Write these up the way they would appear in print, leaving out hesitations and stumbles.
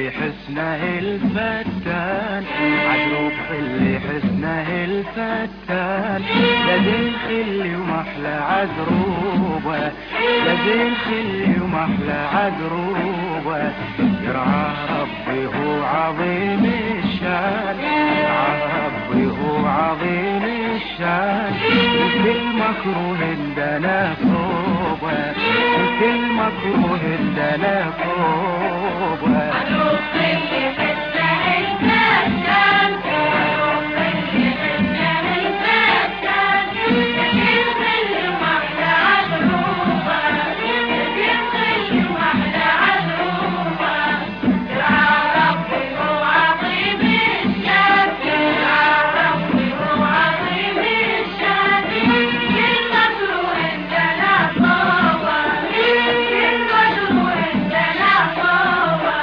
اللي حسنه الفتان، عدروب اللي حسنه الفتان، لا زين خلي ومحلى عدروبه، لا زين خلي ومحلى عدروبه، يرعاه ربي هو عظيم الشان، يرعاه ربي هو عظيم الشان، كل مكروه عندنا صوبه، كل مكروه عندنا صوبه. عدروب اللي حسنه الفتان، عدروب اللي حسنه الفتان، يزين خلي ومحلى عدروبه، يزين خلي ومحلى عدروبه، يرعاه ربي هو عظيم الشان، يرعاه ربي هو عظيم الشان، كل مكروه عندنا صوبه، كل مكروه عندنا صوبه.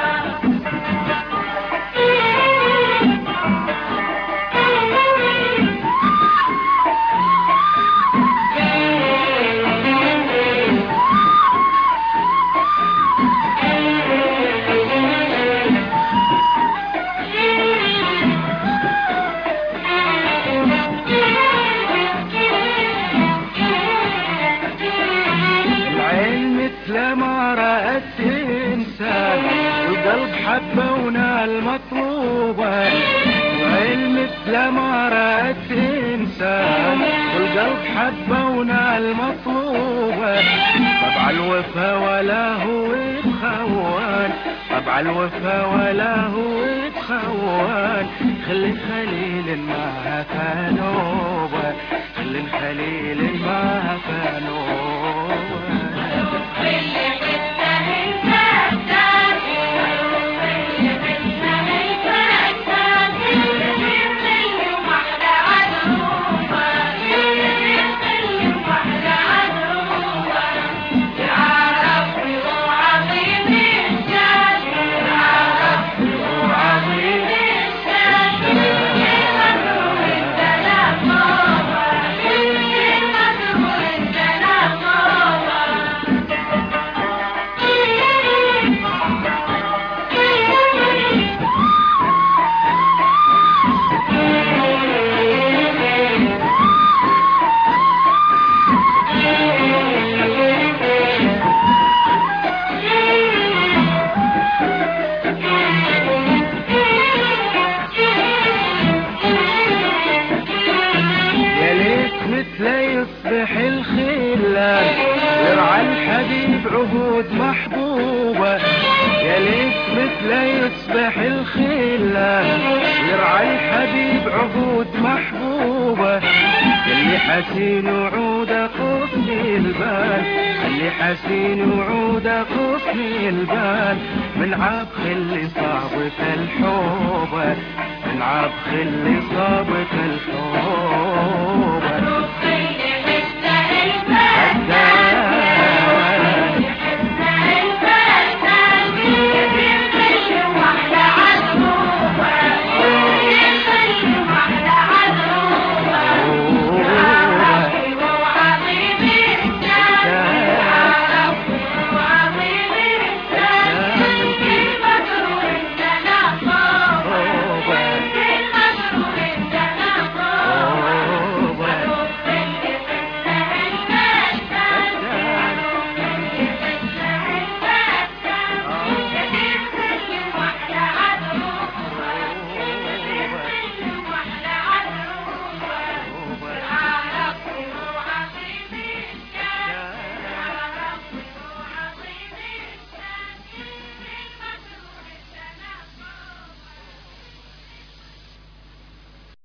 العين مثل ما رأت إنسان، والقلب حبه ونال مطلوبه، العين مثل ما رأت إنسان، والقلب حبه ونال مطلوبه، طبع الوفا ولا هو يتخوان، طبع الوفا ولا هو يتخوان، خلي الخليل ما فانوبه، خلي الخليل ما فانوبه. اللي حسنه الفتان، عدروب اللي حسنه الفتان، يزين خلي ومحلى عدروبه، يزين خلي ومحلى عدروبه، يرعاه ربي هو عظيم الشان، يرعاه ربي هو عظيم الشان، كل مكروه عندنا صوبه، كل مكروه عندنا صوبه. يا ليت مثله يصبح الخلان، يرعى الحبيب عهود محبوبة، يا ليت مثله يصبح الخلان، يرعى الحبيب عهود محبوبة، اللي حسين وعوده قصني البال، اللي حسين وعوده قصني البال، من عاب خلي صابت الحوبة، من عاب خلي صابت الحوبة.